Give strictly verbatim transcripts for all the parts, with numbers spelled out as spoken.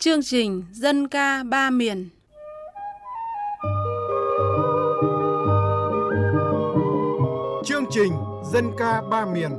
Chương trình Dân ca ba miền. Chương trình Dân ca ba miền.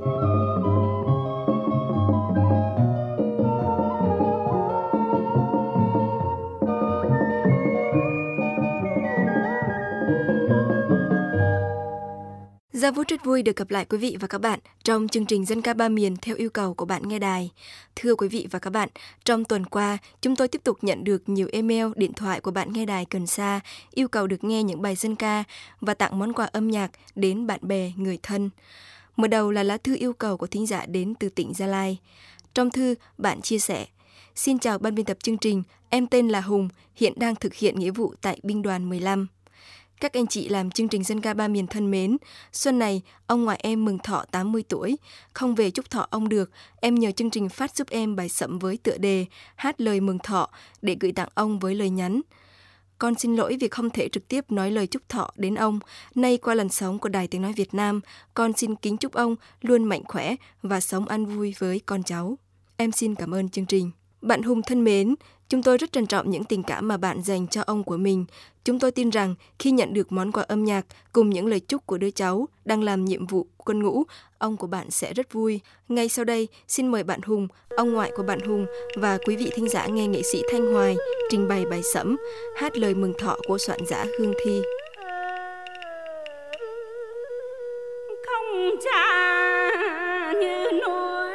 Gia Vũ rất vui được gặp lại quý vị và các bạn trong chương trình Dân ca ba miền theo yêu cầu của bạn nghe đài. Thưa quý vị và các bạn, trong tuần qua, chúng tôi tiếp tục nhận được nhiều email, điện thoại của bạn nghe đài gần xa yêu cầu được nghe những bài dân ca và tặng món quà âm nhạc đến bạn bè, người thân. Mở đầu là lá thư yêu cầu của thính giả đến từ tỉnh Gia Lai. Trong thư, bạn chia sẻ: Xin chào ban biên tập chương trình, em tên là Hùng, hiện đang thực hiện nghĩa vụ tại binh đoàn mười lăm. Các anh chị làm chương trình Dân ca ba miền thân mến, xuân này ông ngoại em mừng thọ tám mươi tuổi, không về chúc thọ ông được, em nhờ chương trình phát giúp em bài sẩm với tựa đề Hát lời mừng thọ để gửi tặng ông với lời nhắn. Con xin lỗi vì không thể trực tiếp nói lời chúc thọ đến ông. Nay qua lần sống của Đài Tiếng Nói Việt Nam, con xin kính chúc ông luôn mạnh khỏe và sống an vui với con cháu. Em xin cảm ơn chương trình. Bạn Hùng thân mến, chúng tôi rất trân trọng những tình cảm mà bạn dành cho ông của mình. Chúng tôi tin rằng khi nhận được món quà âm nhạc cùng những lời chúc của đứa cháu đang làm nhiệm vụ quân ngũ, ông của bạn sẽ rất vui. Ngay sau đây, xin mời bạn Hùng, ông ngoại của bạn Hùng và quý vị thính giả nghe nghệ sĩ Thanh Hoài trình bày bài sẩm Hát lời mừng thọ của soạn giả Hương Thi. Không cha như núi,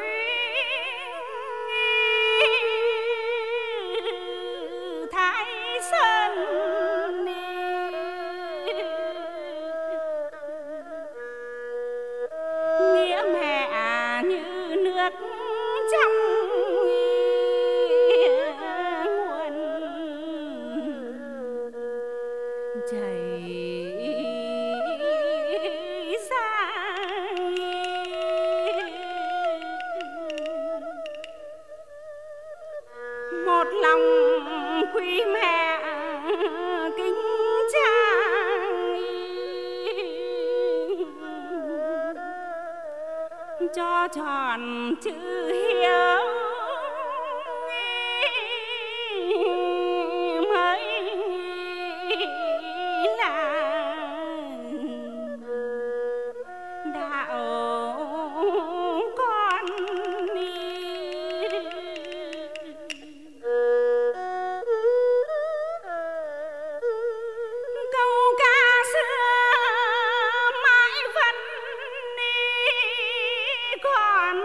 Thái Sơn nghĩa mẹ như nước trong nguồn chảy ra, một lòng quý mẹ kính cha, cho tròn chữ hiếu mới là đạo con đi. Câu ca xưa mãi vẫn đi còn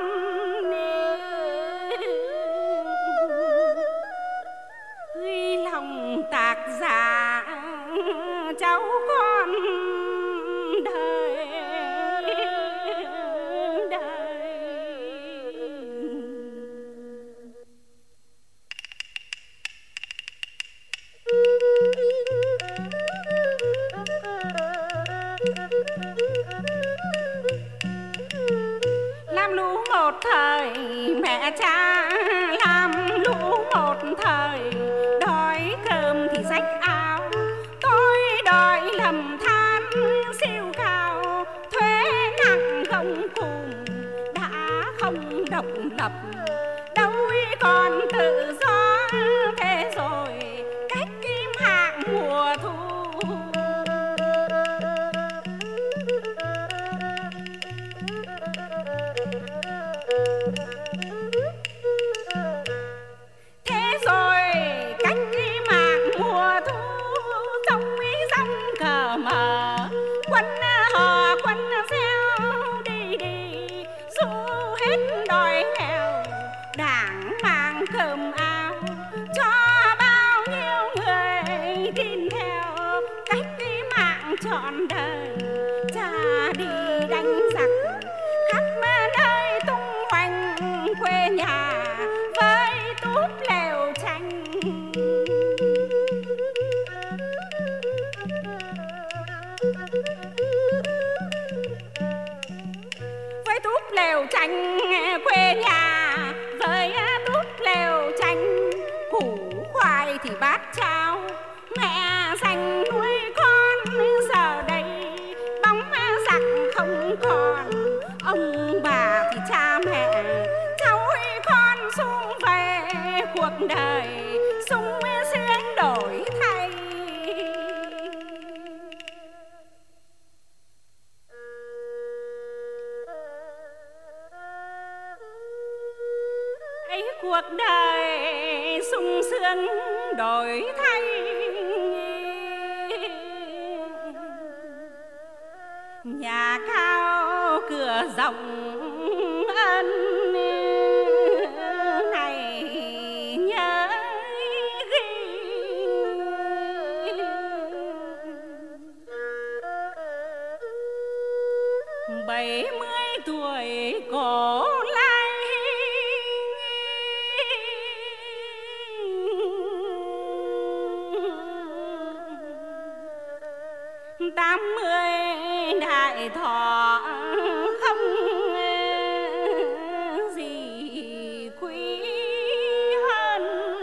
ghi lòng tác giả cháu con đời đời. Làm lũ một thời mẹ cha, làm lũ một thời đói cơm thì rách áo, tôi đòi lầm than siêu cao, thuế nặng gông cùng đã không độc lập, đâu còn tự do thế rồi cách kim hạng mùa thu. Thế rồi cách cái mạng mùa thu, sông Mỹ sông cờ mờ, quân hò quân reo đi đi, dù hết đói nghèo, đảng mang cơm áo cho bao nhiêu người tin theo cách cái mạng trọn đời. Cha đi đánh giặc khắp nơi tung hoành quê nhà với túp lều tranh. Với túp lều tranh quê nhà với túp lều tranh, củ khoai thì bát cháo, mẹ dành nuôi con giờ đây bóng giặc không còn. Ông bà thì cha mẹ, cháu con sum về cuộc đời sung sướng đổi thay. Ấy cuộc đời sung sướng đổi thay, nhà cao cửa rộng ân này nhớ ghi. Bảy mươi tuổi cổ lai, tám mươi đại thọ không gì quý hơn.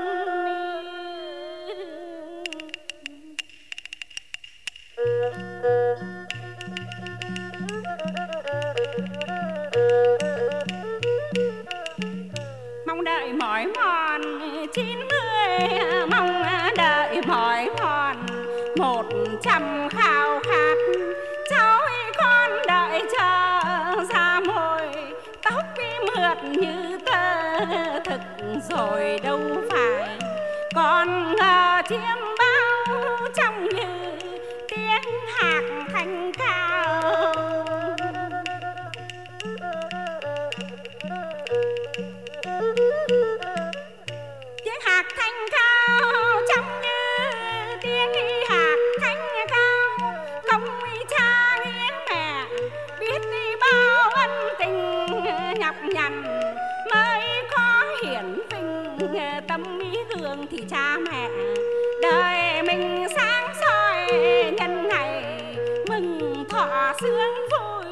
Mong đợi mỏi mòn chín mươi, mong đợi mỏi mòn một trăm khao khát. Cháu con đợi chờ ra môi, tóc mượt như tơ thực rồi đâu phải. Còn ngờ chiêm bao trong như tiếng hạc thanh cao. Tiếng hạc thanh cao trong như tiếng hạc thanh cao. Không cha nghĩa mẹ biết đi bao ân tình nhọc nhằn mới có hiển vinh. Tâm ý gương thì cha mẹ đời mình sáng soi, nhân ngày mừng thọ sướng vui.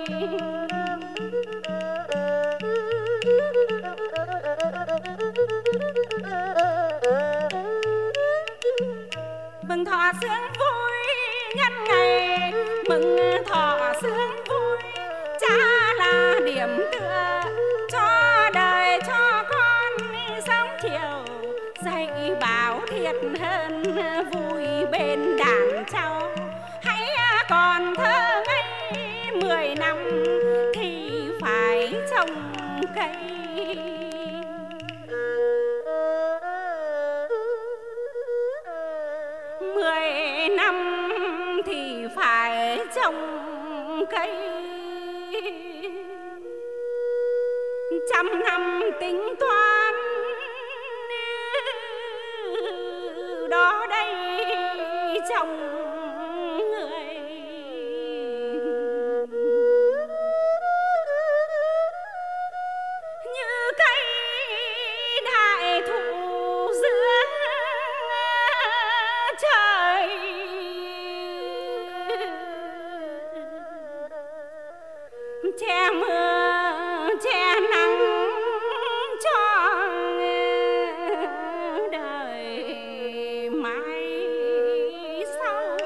Mừng thọ sướng vui, nhân ngày mừng thọ sướng vui. Cha là điểm tựa cho đời cho con sớm chiều, dạy bảo thiệt hơn vui bên đàn cháu. Hãy còn thơ ngây mười năm thì phải trồng cây. Mười năm thì phải trồng cây, trăm năm tính toán đó đây trồng người. Như cây đại thụ giữa trời, che mưa che nắng cho đời mãi sau.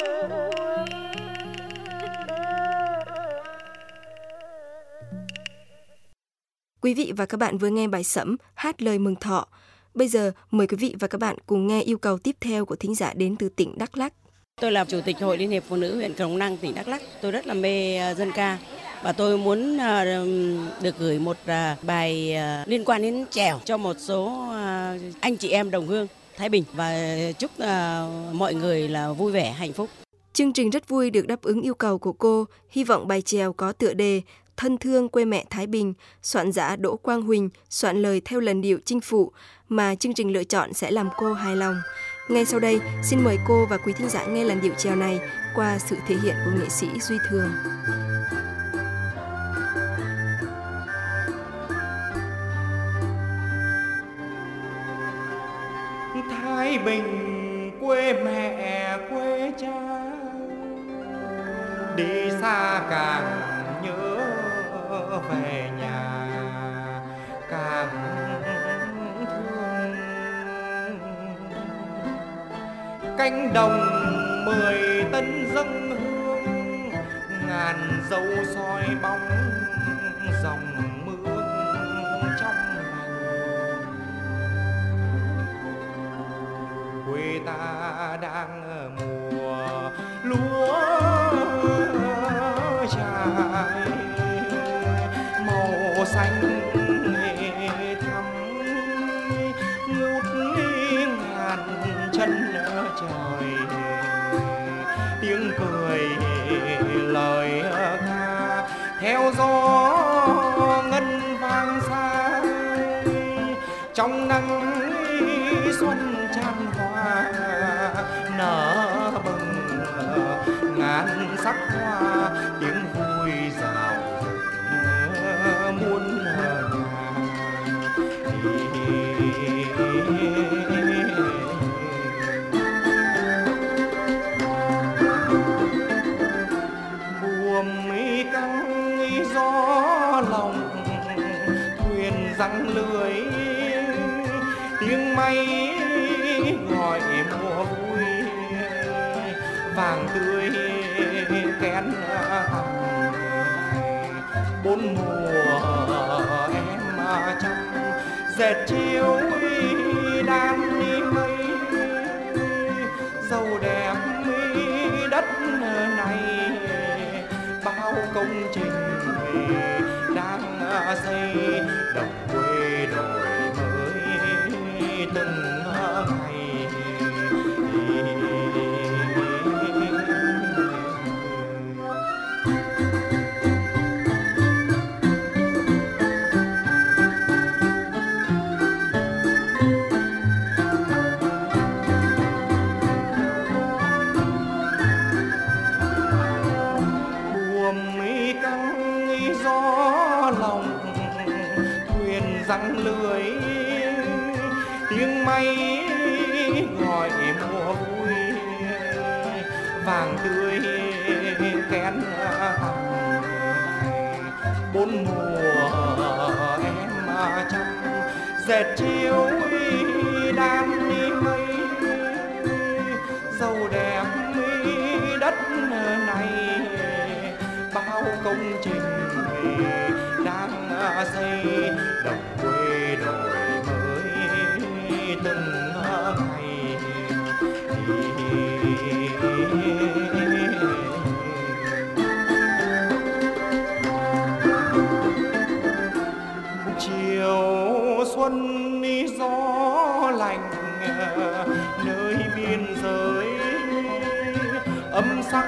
Quý vị và các bạn vừa nghe bài sẩm hát lời mừng thọ. Bây giờ mời quý vị và các bạn cùng nghe yêu cầu tiếp theo của thính giả đến từ tỉnh Đắk Lắk. Tôi là Chủ tịch Hội Liên hiệp Phụ nữ huyện Crong Năng, tỉnh Đắk Lắk. Tôi rất là mê dân ca và tôi muốn được gửi một bài liên quan đến chèo cho một số anh chị em đồng hương Thái Bình và chúc mọi người là vui vẻ, hạnh phúc. Chương trình rất vui được đáp ứng yêu cầu của cô. Hy vọng bài chèo có tựa đề Thân thương quê mẹ Thái Bình, soạn giả Đỗ Quang Huỳnh, soạn lời theo làn điệu Chinh Phụ mà chương trình lựa chọn sẽ làm cô hài lòng. Ngay sau đây, xin mời cô và quý thính giả nghe làn điệu chèo này qua sự thể hiện của nghệ sĩ Duy Thường. Thái Bình quê mẹ quê cha, đi xa càng nhớ về nhà, càng thương. Cánh đồng mười tân dâng hương, ngàn dâu soi bóng dòng mương trong lành. ta đang mùa lúa trái, màu xanh thắm ngút ngàn chân trời, tiếng cười lời ca theo gió ngân vang xa, trong nắng xuân tràn hoa nở bừng ngàn sắc hoa, tiếng vui rào rực muôn nhà. Buồm mi căng gió lòng thuyền răng lưới, tiếng mây gọi mùa vui, vàng tươi kén tằm bốn mùa em chăm dệt chiếu đan mây, dâu đẹp đất này bao công trình đang xây, đồng quê đổi mới từng ngày. Răng lưới tiếng mây gọi mùa vui, vàng tươi kén tằm bốn mùa em chăm dệt chiếu đan mây, dâu đẹp đất này bao công trình đang xây, đồng quê đổi mới từng ngày. Chiều xuân gió lạnh nơi biên giới, ấm sắc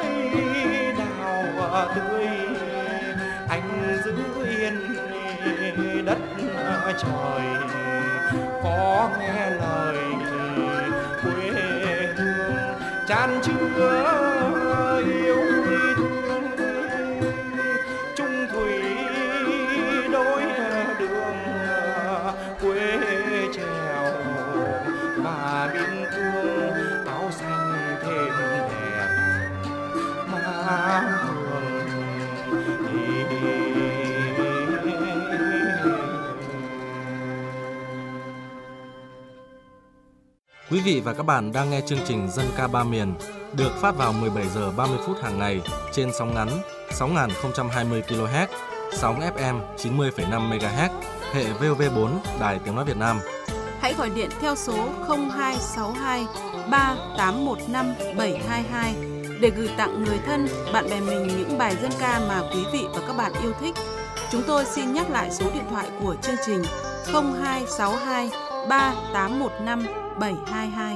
đào tươi, anh giữ yên đất trời, có nghe lời quê hương chan chứa yêu thương, chung thủy đôi đường quê trèo và biên cương, áo xanh thêm đẹp mà hương. Quý vị và các bạn đang nghe chương trình Dân ca ba miền được phát vào mười bảy giờ ba mươi phút hàng ngày trên sóng ngắn sáu nghìn không trăm hai mươi ki lô héc, sóng ép em chín mươi phẩy năm mê ga héc, hệ vê o vê bốn Đài Tiếng nói Việt Nam. Hãy gọi điện theo số không hai sáu hai ba tám một năm bảy hai hai để gửi tặng người thân, bạn bè mình những bài dân ca mà quý vị và các bạn yêu thích. Chúng tôi xin nhắc lại số điện thoại của chương trình không hai sáu hai ba tám một năm bảy hai hai.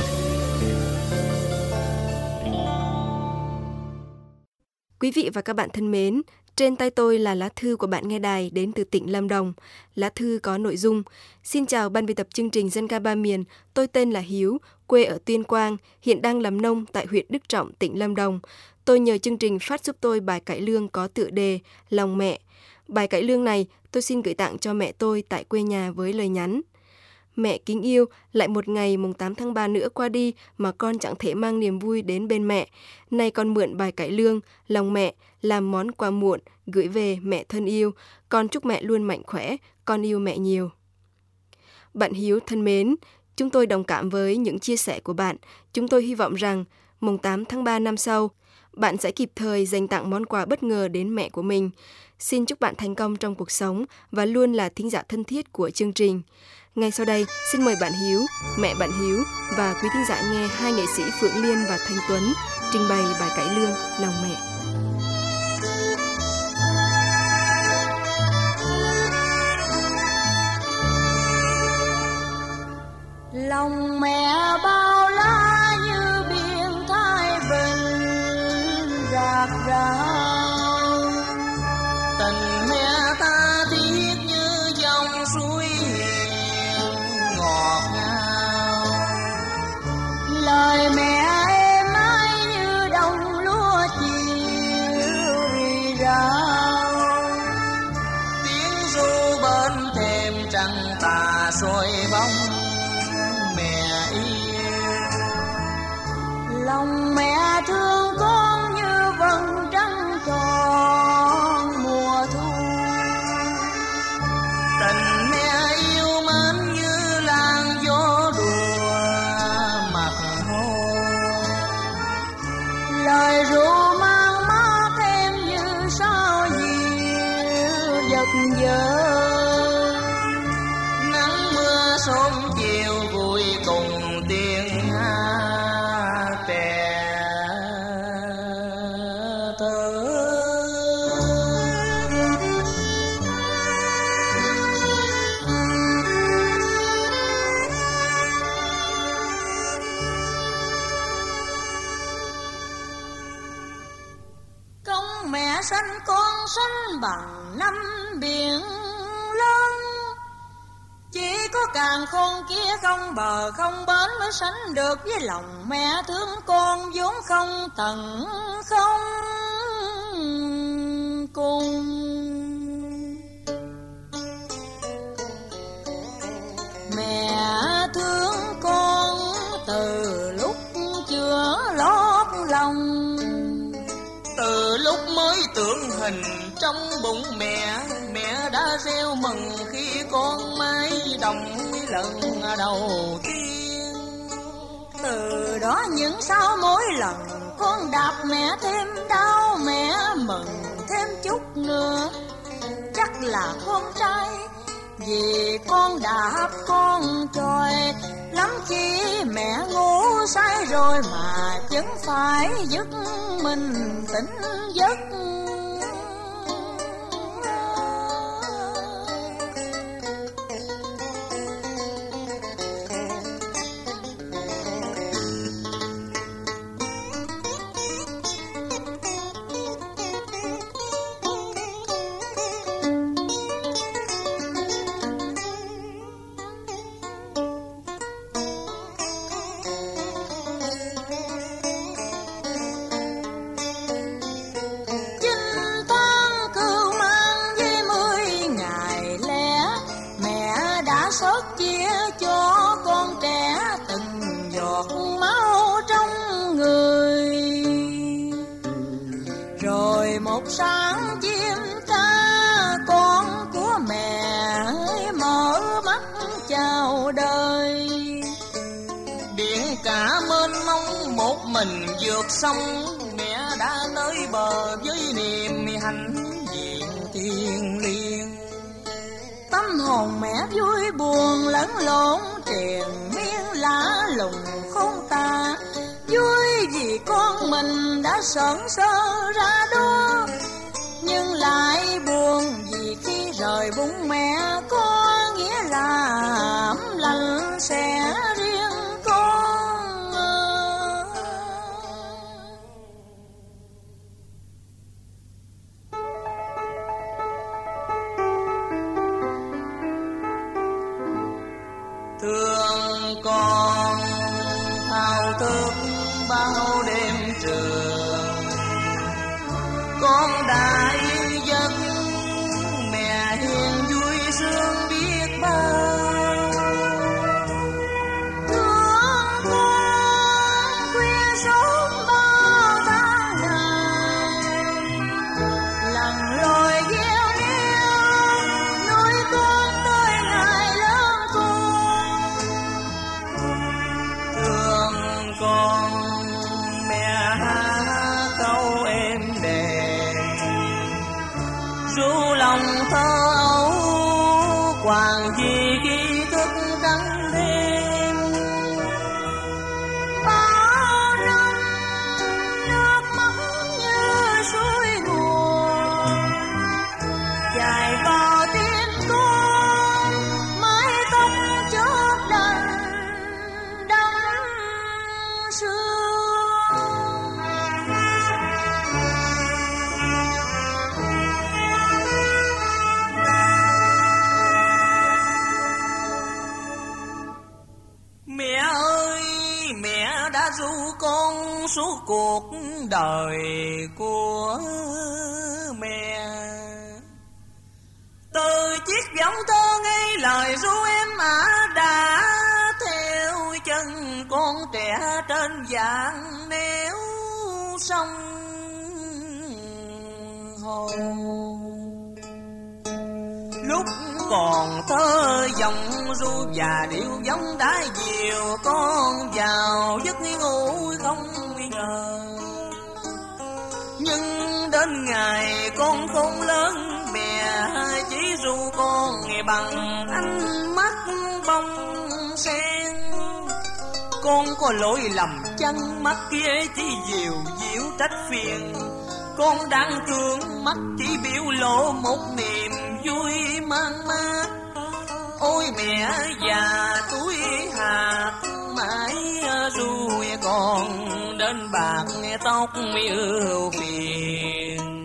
Quý vị và các bạn thân mến, trên tay tôi là lá thư của bạn nghe đài đến từ tỉnh Lâm Đồng. Lá thư có nội dung: Xin chào ban biên tập chương trình Dân ca ba miền, tôi tên là Hiếu, quê ở Tuyên Quang, hiện đang làm nông tại huyện Đức Trọng, tỉnh Lâm Đồng. Tôi nhờ chương trình phát giúp tôi bài cải lương có tựa đề Lòng Mẹ. Bài cải lương này tôi xin gửi tặng cho mẹ tôi tại quê nhà với lời nhắn: Mẹ kính yêu, lại một ngày mùng tám tháng ba nữa qua đi mà con chẳng thể mang niềm vui đến bên mẹ. Nay con mượn bài cải lương, Lòng Mẹ, làm món quà muộn, gửi về mẹ thân yêu. Con chúc mẹ luôn mạnh khỏe, con yêu mẹ nhiều. Bạn Hiếu thân mến, chúng tôi đồng cảm với những chia sẻ của bạn. Chúng tôi hy vọng rằng mùng tám tháng ba năm sau, bạn sẽ kịp thời dành tặng món quà bất ngờ đến mẹ của mình. Xin chúc bạn thành công trong cuộc sống và luôn là thính giả thân thiết của chương trình. Ngay sau đây, xin mời bạn Hiếu, mẹ bạn Hiếu và quý thính giả nghe hai nghệ sĩ Phượng Liên và Thanh Tuấn trình bày bài cải lương Lòng Mẹ. Lòng mẹ bao la như biển Thái Bình rạc rào, tình mẹ tha thiết như dòng suối hiền ngọt ngào, lời mẹ êm ái như đồng lúa chiều rì rào, tiếng ru bên thềm trăng tà soi bóng lòng mẹ thương con như vầng trăng tròn mùa thu, tình mẹ yêu mến như làn gió đùa mặt hồ, lời ru mang mát em như sao diệu giật giờ, nắng mưa sớm chiều vui cùng tiếng hát. Mẹ sanh con sanh bằng năm biển lớn, chỉ có càn khôn kia không bờ không bến mới sánh được với lòng mẹ thương con vốn không tận không cùng. Mẹ thương con từ lúc chưa lót lòng, từ lúc mới tưởng hình trong bụng mẹ, mẹ đã reo mừng khi con mái đồng lần đầu tiên. Từ đó những sau mỗi lần con đạp mẹ thêm đau, mẹ mừng thêm chút nữa. Chắc là con trai vì con đạp con tròi, lắm khi mẹ ngủ say rồi mà vẫn phải giấc mình tỉnh giấc. Sáng chim ca con của mẹ mở mắt chào đời, biển cả mênh mông một mình vượt sông, mẹ đã tới bờ với niềm hạnh diện thiêng liêng. Tâm hồn mẹ vui buồn lẫn lộn triền miên lạ lùng không tả, vui vì con mình đã sợn sơ ra đó, nhưng lại buồn vì khi rời bụng mẹ có nghĩa là ấm lạnh sẽ riêng con. Thương con thao thức bao đêm trường, con đã yên giấc mẹ hiền vui sướng biết bao. Thương con khuya sớm bao tháng ngày, lặn lội gieo neo nuôi con tới ngày lớn con. Thương con mẹ hát câu êm đềm, ru lòng thơ ấu hoàng vì khi thức Mẹ ơi, mẹ đã ru con suốt cuộc đời của mẹ. Từ chiếc võng thơ ngay lời ru em ạ, đã theo chân con trẻ trên vạn néo sông hồ. Lúc còn thơ dòng ru và điệu giống đã dìu con vào giấc ngủ không ngờ. Nhưng đến ngày con không lớn, mẹ chỉ ru con bằng ánh mắt bông sen. Con có lỗi lầm chăng, mắt kia chỉ dịu dịu trách phiền. Con đang thương mắt chỉ biểu lộ một niềm vui mang mát. Ôi mẹ già túi hạt mãi ru con đến bạc tóc ưu phiền.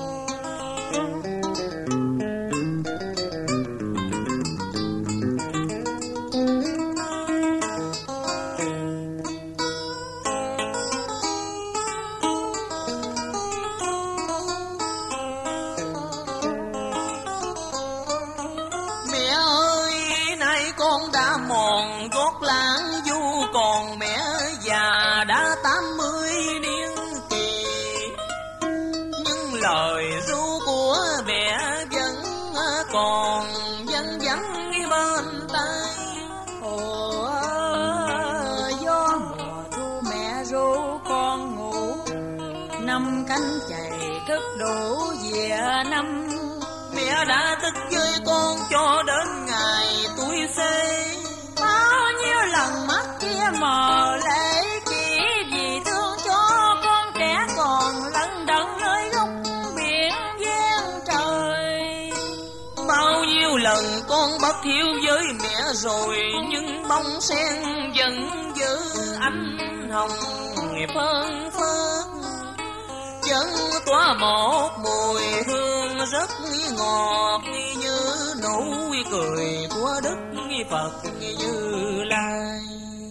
Mòn gót lãng du còn mẹ già đã tám mươi niên kỳ. Nhưng lời ru của mẹ vẫn còn văng vẳng bên tai. Ồ gió mùa thu mẹ ru con ngủ, năm cánh chày thức đủ về năm. Mẹ đã thức với con cho đến ngày tuổi xế. Bao nhiêu lần mắt kia mờ lệ, chỉ vì thương cho con trẻ còn lận đận nơi góc biển gian trời. Bao nhiêu lần con bất hiếu với mẹ rồi, nhưng bông sen vẫn giữ ánh hồng phơn phơn. Chân tỏa một mùi hương rất ngọt như nụ cười của Đức Phật Như Lai.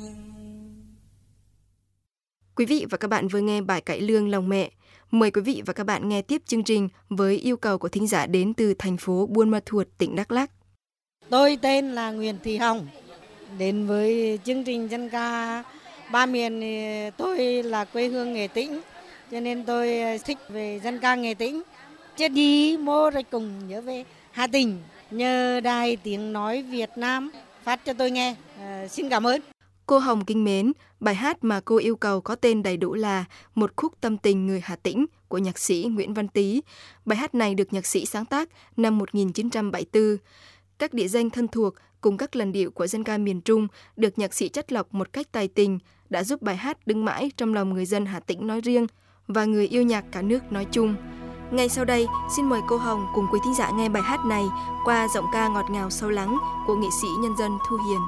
Quý vị và các bạn vừa nghe bài cải lương Lòng Mẹ. Mời quý vị và các bạn nghe tiếp chương trình với yêu cầu của thính giả đến từ thành phố Buôn Ma Thuột, tỉnh Đắk Lắk. Tôi tên là Nguyễn Thị Hồng. Đến với chương trình dân ca ba miền, tôi là quê hương Nghệ Tĩnh, cho nên tôi thích về dân ca Nghệ Tĩnh. Chứ đi mô rồi cùng nhớ về Hà Tĩnh, nhờ Đài Tiếng Nói Việt Nam phát cho tôi nghe. À, xin cảm ơn. Cô Hồng kính mến, bài hát mà cô yêu cầu có tên đầy đủ là Một khúc tâm tình người Hà Tĩnh của nhạc sĩ Nguyễn Văn Tý. Bài hát này được nhạc sĩ sáng tác năm một nghìn chín trăm bảy mươi tư. Các địa danh thân thuộc cùng các làn điệu của dân ca miền Trung được nhạc sĩ chắt lọc một cách tài tình, đã giúp bài hát đứng mãi trong lòng người dân Hà Tĩnh nói riêng và người yêu nhạc cả nước nói chung. Ngay sau đây, xin mời cô Hồng cùng quý thính giả nghe bài hát này qua giọng ca ngọt ngào sâu lắng của nghệ sĩ nhân dân Thu Hiền.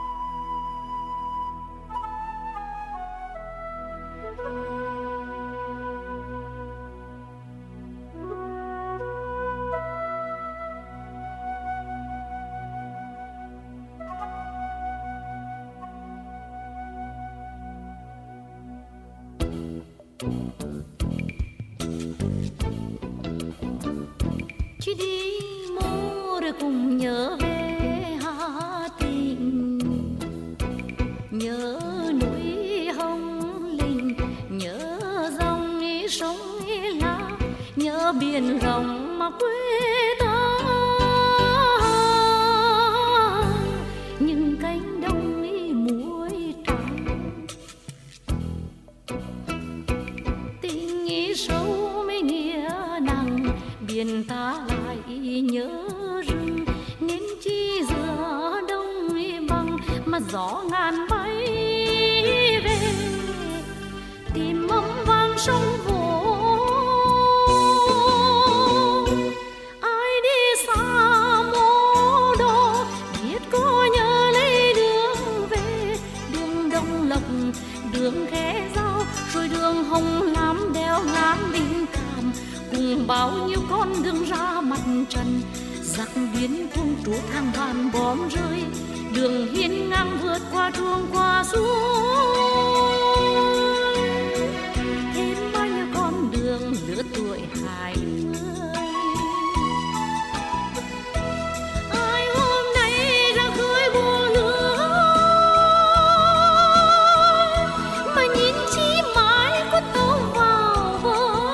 Chỉ đi mô rồi cùng nhớ về Hà Tĩnh, nhớ núi Hồng Linh, nhớ dòng sông La, nhớ biển rộng mà quê ta. Những cánh đồng muối trắng, tình ý sâu mấy nghĩa nặng, biển ta lại nhớ rừng, nên chi giữa đông bằng mà gió ngàn bay về, tìm ấm vang sông Vô. Ai đi xa mô đô biết có nhớ lấy đường về, đường Đông Lộc, đường Khe Giao, rồi đường Hồng Lam đèo ngàn Linh Cảm, cùng bao nhiêu con đường ra mặt trần. Giặc biến quân trút hàng vạn bom rơi, đường hiên ngang vượt qua truông qua suối, thêm bao nhiêu con đường lứa tuổi hai mươi. Ai hôm nay ra khơi buông lửa mà nhìn chi mãi có tấu vào bờ,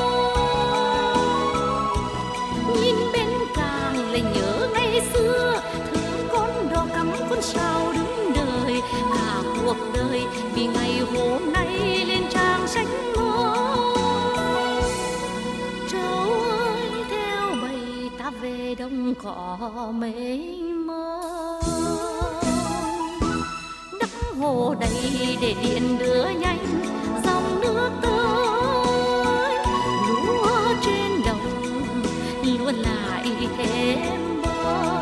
nhìn bên càng lại nhớ ngày xưa thương con đò cắm con sao đứng đời, cả cuộc đời vì ngày hôm nay lên trang sách mới. Trâu ơi theo bầy ta về đồng cỏ mênh mông, đắp hồ đầy để điện đưa nhanh dòng nước tới, lúa trên đồng lúa lại thêm bông.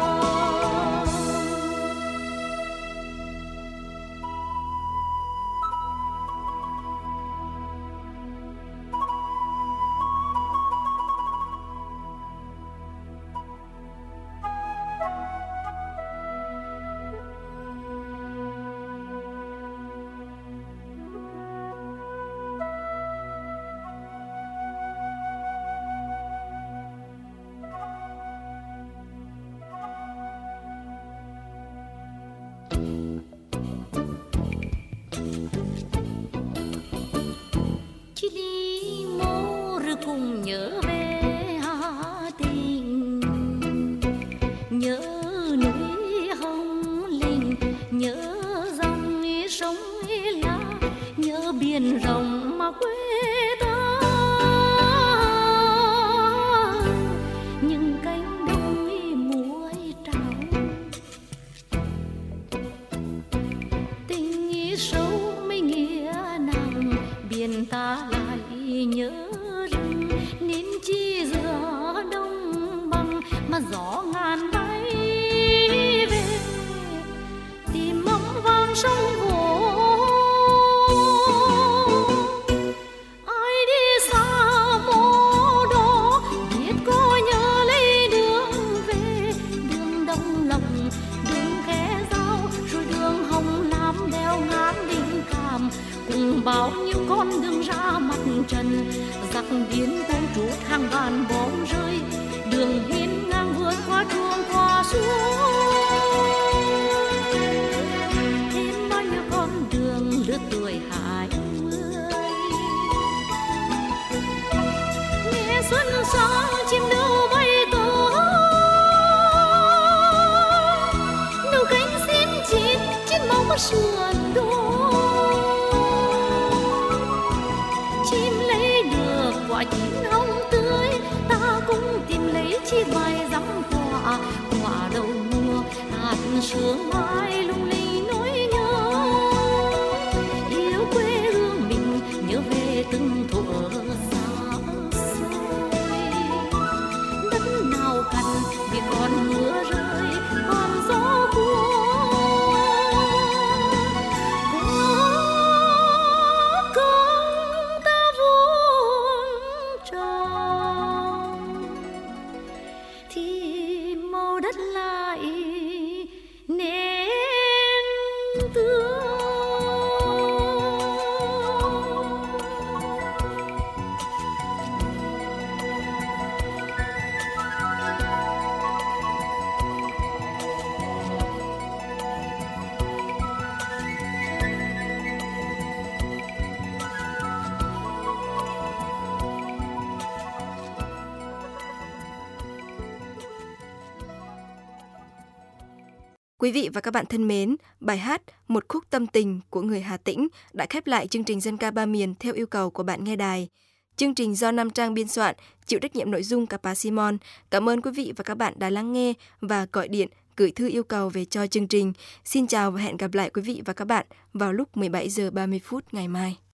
Chỉ đi mô rồi cùng nhớ về Hà Tĩnh, nhớ núi Hồng Linh, nhớ dòng sông La, nhớ biển rộng mà quê ta. Những cánh đồng muối trắng, tình sâu mấy nghĩa nặng, biển ta lại nhớ rừng, nên chi giữa đông bằng mà gió ngàn bay về, tìm mong vang sông Vô. Ai đi xa mô đó biết có nhớ lấy đường về, đường Đông Lòng, đường Khe Dao, rồi đường Hồng Lam đeo ngán Đình Cảm, cùng bao nhiêu con đường ra mặt trần, giặc biến cuốn trút hàng vạn bom rơi, đường hiên ngang vượt qua truông qua suối, thêm bao nhiêu con đường lứa tuổi hai mươi. Nghe xuân sang chim đâu bay tới, nụ cánh xin chín trên móng sườn đôi, chim lấy được quả chín hồng tươi, ta cũng tìm lấy chi vài dặm quả, quả đầu mùa hạt sương mai lung linh nỗi nhớ, yêu quê hương mình nhớ về từng thuở xa xôi. Đất nào cằn vì còn mưa rơi, còn gió buồn, thì màu đất lại nên tươi. Quý vị và các bạn thân mến, bài hát Một khúc tâm tình của người Hà Tĩnh đã khép lại chương trình Dân ca ba miền theo yêu cầu của bạn nghe đài. Chương trình do Nam Trang biên soạn, chịu trách nhiệm nội dung Capa Simon. Cảm ơn quý vị và các bạn đã lắng nghe và gọi điện, gửi thư yêu cầu về cho chương trình. Xin chào và hẹn gặp lại quý vị và các bạn vào lúc mười bảy giờ ba mươi phút ngày mai.